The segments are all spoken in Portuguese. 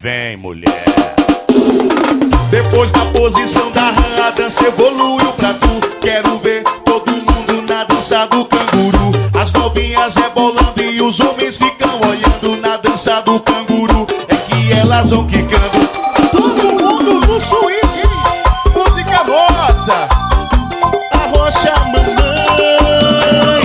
Vem, mulher. Depois da posição da rã, a dança evoluiu pra tu. Quero ver todo mundo na dança do canguru. As novinhas rebolando e os homens ficam olhando na dança do canguru. É que elas vão quicando. Todo mundo no swing, música nossa. Arrocha mamãe.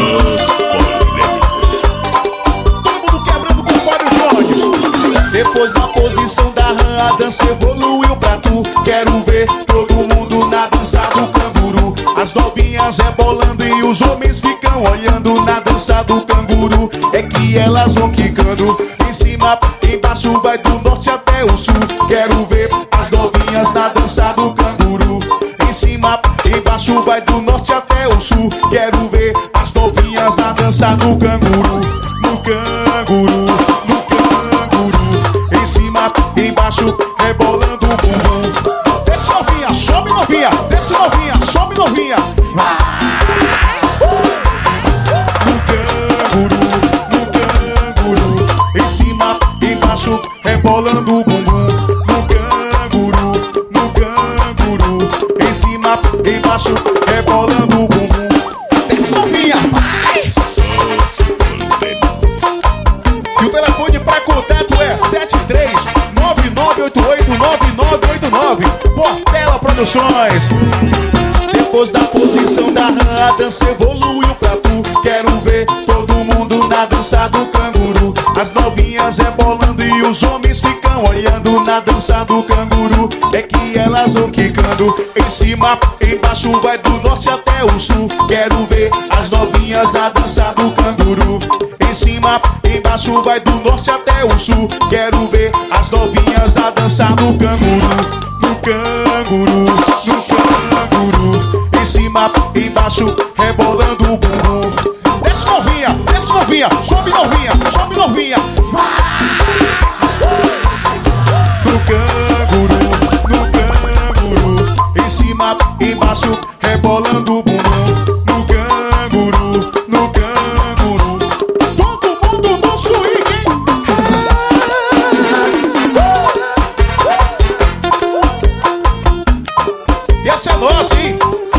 Todo mundo quebrando com Fábio Jones. Depois da posição da rã, a dança evoluiu pra tu. Quero ver todo mundo na dança do canguru. As novinhas rebolando e os homens ficam olhando na dança do canguru. É que elas vão quicando. Em cima, embaixo, vai do norte até o sul. Quero ver as novinhas na dança do canguru. Em cima, embaixo, vai do norte até o sul. Quero ver as novinhas na dança do canguru. No canguru, no canguru. Em cima, embaixo, rebolando o bumbum. Desce novinha, sobe novinha. Desce novinha, sobe novinha. No canguru, no canguru. Em cima, embaixo, rebolando o bumbum. No canguru, no canguru. Em cima, embaixo, rebolando o bumbum. Desce novinha, vai! E o telefone pra contato é 73-9988-9989. Portela Produções. Depois da posição da rã, a dança evoluiu pra tu. Quero ver todo mundo na dança do canguru. As novinhas rebolando e os homens ficam olhando na dança do canguru. É que elas vão quicando. Em cima, embaixo, vai do norte até o sul. Quero ver as novinhas na dança do canguru. Em cima, embaixo, vai do norte até o sul. Quero ver as novinhas na dança do canguru. No canguru, no canguru. Em cima, embaixo, rebolando o bumbum. Desce novinha, sobe novinha, sobe novinha. No canguru, no canguru. Em cima, embaixo, rebolando o bumbum. No canguru, no canguru. Todo mundo no swing, hein? E essa é nossa, hein?